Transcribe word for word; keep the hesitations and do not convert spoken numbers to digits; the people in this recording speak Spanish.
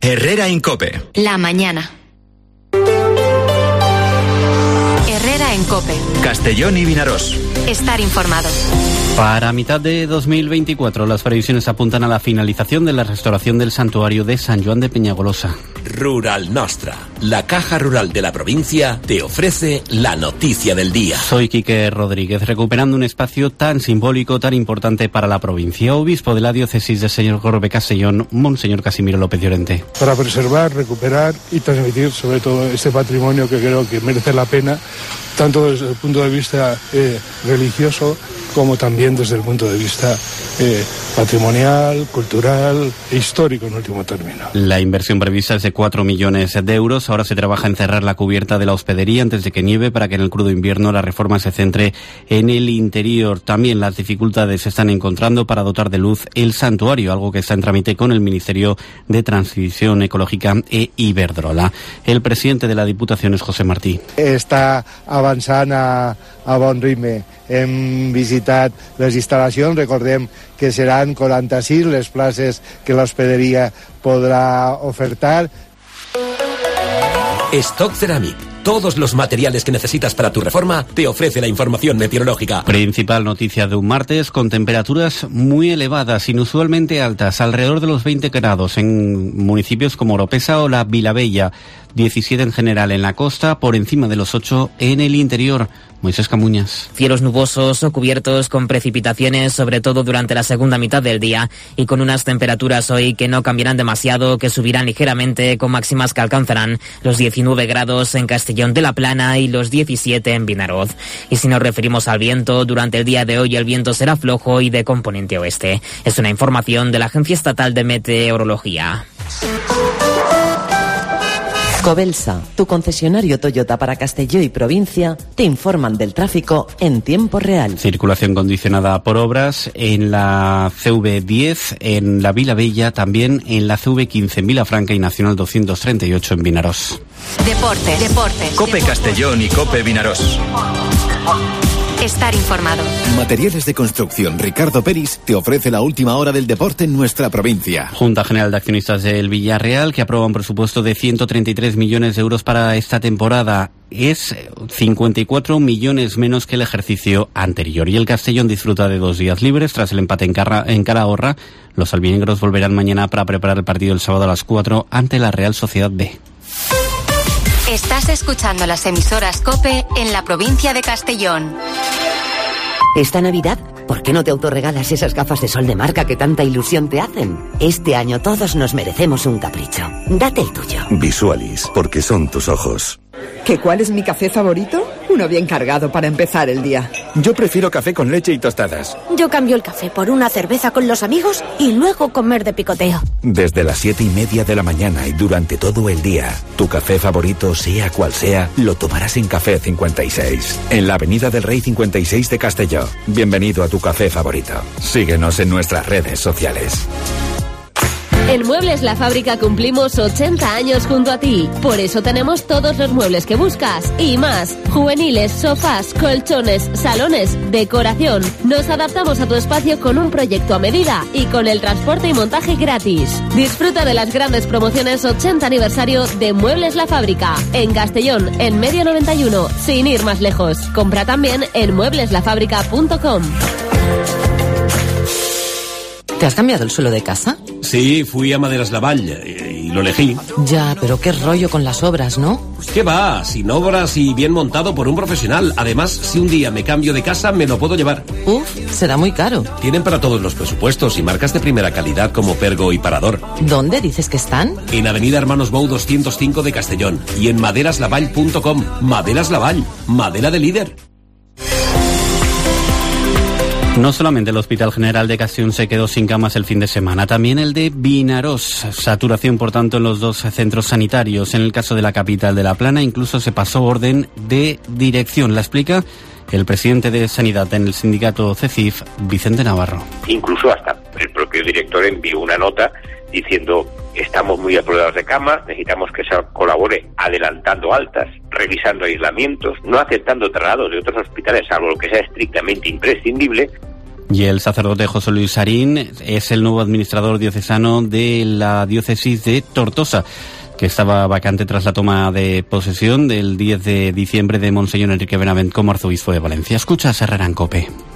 Herrera en COPE. La mañana. Herrera en COPE. Castellón y Vinarós. Estar informado. Para mitad de dos mil veinticuatro, las previsiones apuntan a la finalización de la restauración del santuario de San Joan de Peñagolosa. Rural Nostra, la caja rural de la provincia, te ofrece la noticia del día. Soy Quique Rodríguez, recuperando un espacio tan simbólico, tan importante para la provincia. Obispo de la diócesis de Señor Gorbe Castellón, Monseñor Casimiro López Llorente. Para preservar, recuperar y transmitir sobre todo este patrimonio que creo que merece la pena, tanto desde el punto de vista eh, religioso como también desde el punto de vista eh, patrimonial, cultural e histórico en último término. La inversión prevista es de cuatro millones de euros. Ahora se trabaja en cerrar la cubierta de la hospedería antes de que nieve para que en el crudo invierno la reforma se centre en el interior. También las dificultades se están encontrando para dotar de luz el santuario, algo que está en trámite con el Ministerio de Transición Ecológica e Iberdrola. El presidente de la Diputación es José Martí. Està avançant a, a bon ritme. Hem visitat les instal·lacions, recordem que seran quaranta-sis les places que l'hospederia podrà ofertar. Stock Ceramic, todos los materiales que necesitas para tu reforma, te ofrece la información meteorológica. Principal noticia de un martes con temperaturas muy elevadas, inusualmente altas, alrededor de los veinte grados en municipios como Oropesa o la Vilabella, diecisiete en general en la costa, por encima de los ocho en el interior. Moisés Camuñas. Cielos nubosos o cubiertos con precipitaciones, sobre todo durante la segunda mitad del día, y con unas temperaturas hoy que no cambiarán demasiado, que subirán ligeramente, con máximas que alcanzarán los diecinueve grados en Castellón de la Plana y los diecisiete en Vinaroz. Y si nos referimos al viento, durante el día de hoy el viento será flojo y de componente oeste. Es una información de la Agencia Estatal de Meteorología. Cobelsa, tu concesionario Toyota para Castelló y provincia, te informan del tráfico en tiempo real. Circulación condicionada por obras en la C V diez, en la Vilabella, también en la C V quince en Vilafranca y Nacional doscientos treinta y ocho en Vinarós. Deportes, deportes. COPE deportes. Castellón y COPE Vinarós. Estar informado. Materiales de Construcción Ricardo Peris te ofrece la última hora del deporte en nuestra provincia. Junta General de Accionistas del Villarreal, que aprueba un presupuesto de ciento treinta y tres millones de euros para esta temporada. Es cincuenta y cuatro millones menos que el ejercicio anterior. Y el Castellón disfruta de dos días libres tras el empate en, Carra, en Calahorra. Los albinegros volverán mañana para preparar el partido el sábado a las cuatro ante la Real Sociedad B. Estás escuchando las emisoras COPE en la provincia de Castellón. Esta Navidad, ¿por qué no te autorregalas esas gafas de sol de marca que tanta ilusión te hacen? Este año todos nos merecemos un capricho. Date el tuyo. Visualis, porque son tus ojos. ¿Que cuál es mi café favorito? Uno bien cargado para empezar el día. Yo prefiero café con leche y tostadas. Yo cambio el café por una cerveza con los amigos y luego comer de picoteo. Desde las siete y media de la mañana y durante todo el día, tu café favorito, sea cual sea, lo tomarás en Café cincuenta y seis, en la Avenida del Rey cincuenta y seis de Castelló. Bienvenido a tu café favorito. Síguenos en nuestras redes sociales. En Muebles La Fábrica cumplimos ochenta años junto a ti. Por eso tenemos todos los muebles que buscas y más. Juveniles, sofás, colchones, salones, decoración. Nos adaptamos a tu espacio con un proyecto a medida y con el transporte y montaje gratis. Disfruta de las grandes promociones ochenta aniversario de Muebles La Fábrica. En Castellón, en Medio noventa y uno, sin ir más lejos. Compra también en muebles la fábrica punto com. ¿Te has cambiado el suelo de casa? Sí, fui a Maderas Lavall y, y lo elegí. Ya, pero qué rollo con las obras, ¿no? ¿Qué va? Sin obras y bien montado por un profesional. Además, si un día me cambio de casa, me lo puedo llevar. Uf, será muy caro. Tienen para todos los presupuestos y marcas de primera calidad como Pergo y Parador. ¿Dónde dices que están? En Avenida Hermanos Bou doscientos cinco de Castellón y en maderas lavall punto com. Maderas Lavall, madera de líder. No solamente el Hospital General de Castellón se quedó sin camas el fin de semana, también el de Vinarós. Saturación, por tanto, en los dos centros sanitarios. En el caso de la capital de La Plana, incluso se pasó orden de dirección. La explica el presidente de Sanidad en el sindicato CECIF, Vicente Navarro. Incluso hasta el propio director envió una nota diciendo: estamos muy apretados de camas, necesitamos que se colabore adelantando altas, revisando aislamientos, no aceptando traslados de otros hospitales, salvo lo que sea estrictamente imprescindible. Y el sacerdote José Luis Sarín es el nuevo administrador diocesano de la diócesis de Tortosa, que estaba vacante tras la toma de posesión del diez de diciembre de Monseñor Enrique Benavent como arzobispo de Valencia. Escucha Herrera en COPE.